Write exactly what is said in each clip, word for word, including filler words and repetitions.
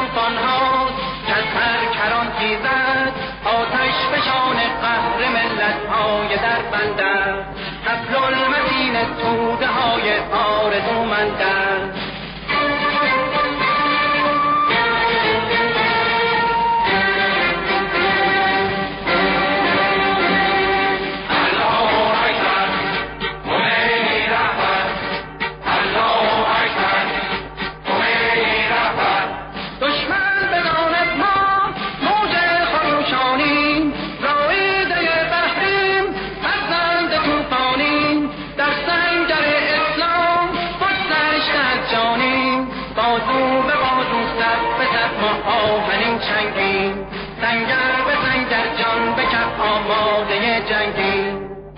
طوفان ها کز هر کران خیزد آتش فشان قهر ملت های در بندر حبل المتین توده های آرزومندر سنگر به سنگر جان به کف آماده جنگی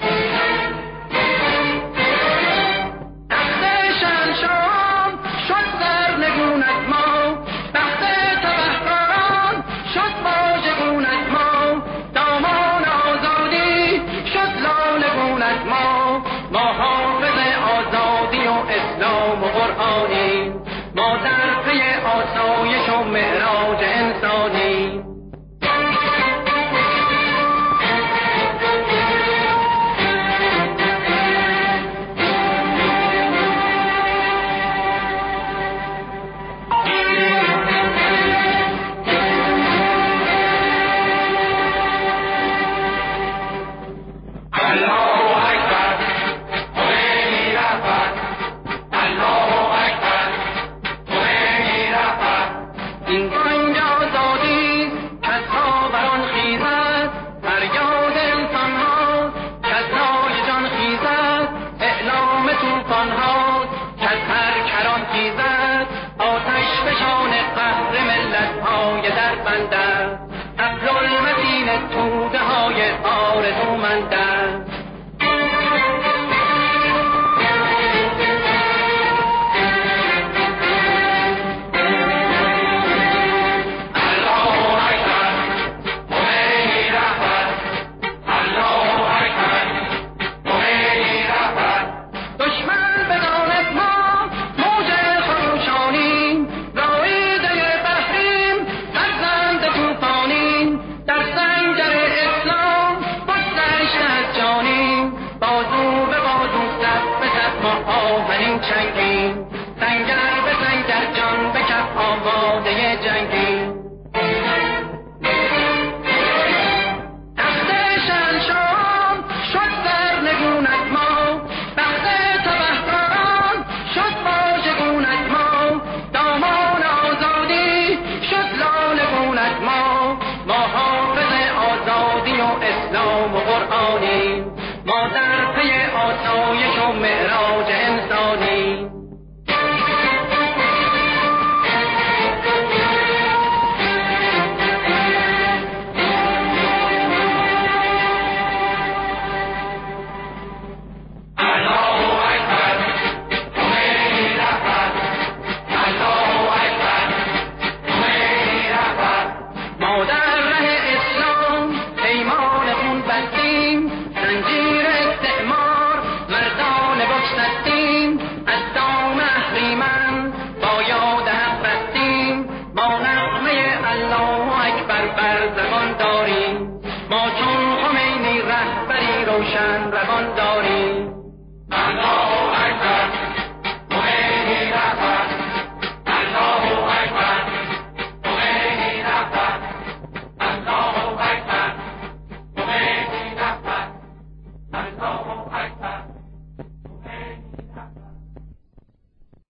تخت شهنشاهان شد سرنگون از ما بخت تبهکاران شد واژگون از ما دامان آزادی شد لالگون از ما ما حافظ آزادی و اسلام و قرآنی ما در پی آسایش و معراج انسانی حبل المتین توده های آرزومندر سنگر به سنگر جان به کف آماده جنگی تخت شهنشاهان شد سرنگون از ما بخت تبهکاران شد واژگون از ما دامان آزادی شد لالگون از ما ما حافظ آزادی و اسلام و قرآنی ما در پی آسایش و معراج انسانی زبان داریم ما چون خمینی رهبری روشن روان داریم